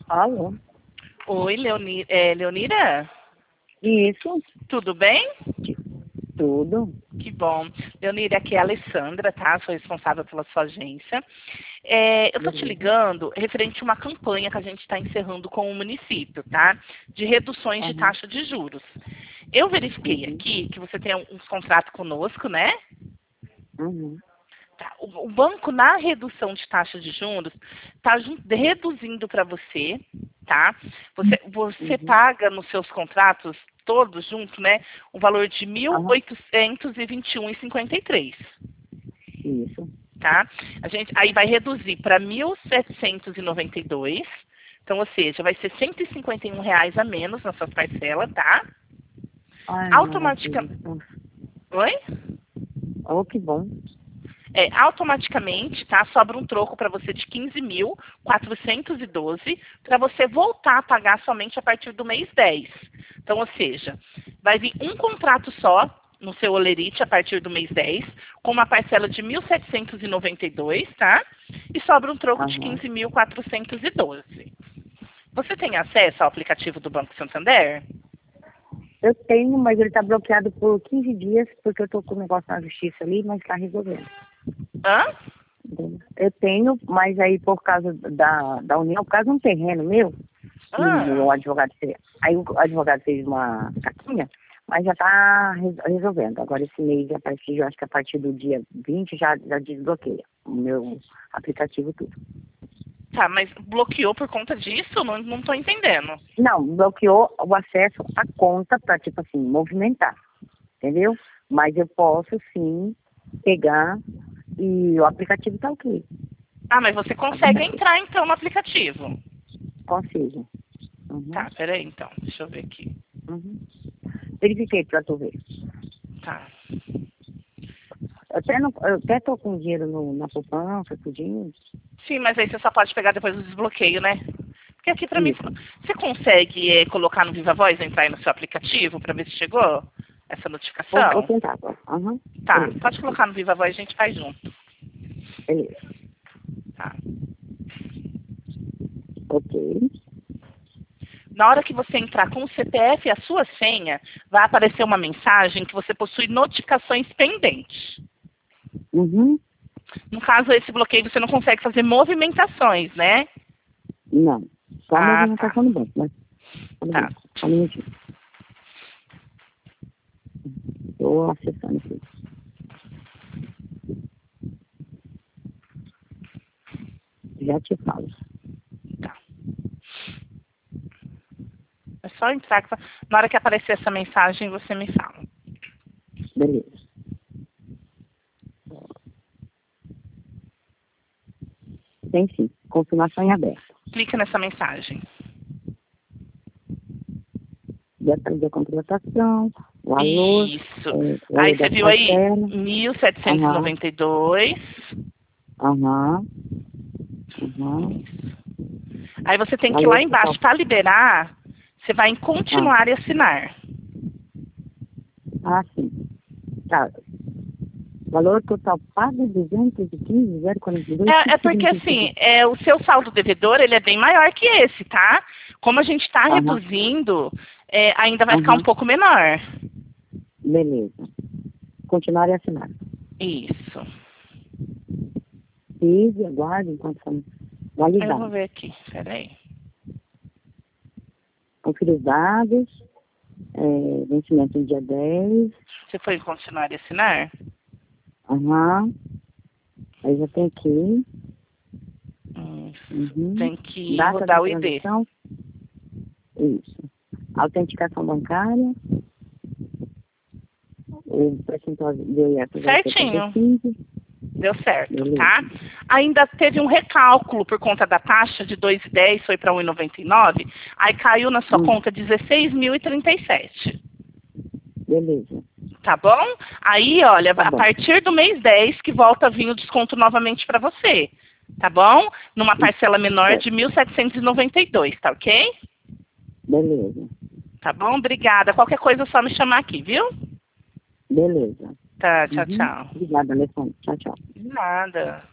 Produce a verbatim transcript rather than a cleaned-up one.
Alô? Oi, Leoni, é, Leonira? Isso, Tudo bem? tudo. Que bom. Leonira, aqui é a Alessandra, tá? Sou responsável pela sua agência. É, eu tô te Beleza. ligando referente a uma campanha que a gente está encerrando com o município, tá? De reduções de Aham, taxa de juros. Eu verifiquei uhum, aqui que você tem uns contratos conosco, né? uhum, Tá, O, o banco, na redução de taxa de juros, está reduzindo para você, tá? Você, você uhum. paga nos seus contratos, todos juntos, né? O valor de mil Aham, oitocentos e vinte e um vírgula cinquenta e três, isso. tá? A gente aí vai reduzir para mil setecentos e noventa e dois. Então, ou seja, vai ser cento e cinquenta e um reais a menos na sua parcela, tá? Ai, maravilha. Automaticamente. Nossa. Oi? Oh, que bom. É, automaticamente, tá? Sobra um troco para você de quinze mil quatrocentos e doze para você voltar a pagar somente a partir do mês dez. Então, ou seja, vai vir um contrato só no seu Olerite a partir do mês dez, com uma parcela de mil setecentos e noventa e dois, tá? E sobra um troco de Aham. quinze mil quatrocentos e doze. Você tem acesso ao aplicativo do Banco Santander? Eu tenho, mas ele tá bloqueado por quinze dias, porque eu tô com o negócio na justiça ali, mas tá resolvendo. Hã? Entendeu? Eu tenho, mas aí por causa da, da União, por causa de um terreno meu, que Ah, o advogado fez, aí o advogado fez uma cartinha, mas já está resolvendo. Agora esse mês, a partir, eu acho que a partir do dia vinte já, já desbloqueia o meu aplicativo tudo. tá, mas bloqueou por conta disso? Não, não tô entendendo. Não, bloqueou o acesso à conta para, tipo assim, movimentar, entendeu? Mas eu posso sim pegar e o aplicativo está ok. Ah, mas você O consegue aplicativo, entrar então no aplicativo. consigo. Uhum, Tá, peraí então. Deixa eu ver aqui. uhum. Verifiquei para tu ver. Tá. Eu até, não, eu até tô com dinheiro no, na poupança, tudinho. Sim, mas aí você só pode pegar depois do desbloqueio, né? Porque aqui pra mim, Isso. você consegue é, colocar no Viva Voz, entrar aí no seu aplicativo pra ver se chegou essa Vou, vou notificação? tentar agora. Aham. Tá, Beleza. pode colocar no Viva Voz, a gente faz junto. Beleza. Tá. Ok. Na hora que você entrar com o C P F e a sua senha, vai aparecer uma mensagem que você possui notificações pendentes. Uhum. No caso, esse bloqueio você não consegue fazer movimentações, né? Não. Só a Ah, tá. movimentação no banco, mas só no Tá. banco. Só um minutinho. Estou acessando aqui. Já te falo. Tá. É só entrar. que- Na hora que aparecer essa mensagem, você me fala. Beleza. Tem sim. Confirmação em aberto. Clica nessa mensagem. Detalhe da contratação, o valor, Isso. é, o Aí valor você da viu aí parcela. mil setecentos e Aham. noventa e dois. Aham. Aham. Aí você tem que ir lá Valor total. embaixo para liberar. Você vai em Ah, continuar e assinar. ah, sim. Tá. Valor total pago duzentos e quinze mil e quarenta e dois. O que É, é que porque significa assim, isso? é, o seu saldo devedor ele é bem maior que esse, tá? Como a gente está Aham. reduzindo, é, ainda vai ficar um Aham. pouco menor. Beleza. Continuar e assinar. Isso. Fiz e aguardo enquanto são Eu vou validados. ver aqui. Peraí. Confira os dados. É, vencimento no dia dez. Você foi em continuar e assinar? Aham. Aí já tem aqui. Isso. Uhum. Tem que Data da rodar o I D. transação. Isso. Autenticação bancária. O percentual de I R vai ser trinta e Certinho. cinco. Deu certo, Beleza. tá? Ainda teve um recálculo por conta da taxa de dois e dez, foi para um e noventa e nove. Aí caiu na sua Hum, conta dezesseis mil e trinta e sete. beleza. Tá bom? Aí, olha, Tá a bom. partir do mês dez que volta a vir o desconto novamente para você. Tá bom? Numa Hum, parcela menor certo. de mil setecentos e noventa e dois, tá ok? Beleza. Tá bom? Obrigada. Qualquer coisa é só me chamar aqui, viu? Beleza. Tá, tchau, Uhum. tchau. Obrigada, Alessandra. Tchau, tchau. De nada.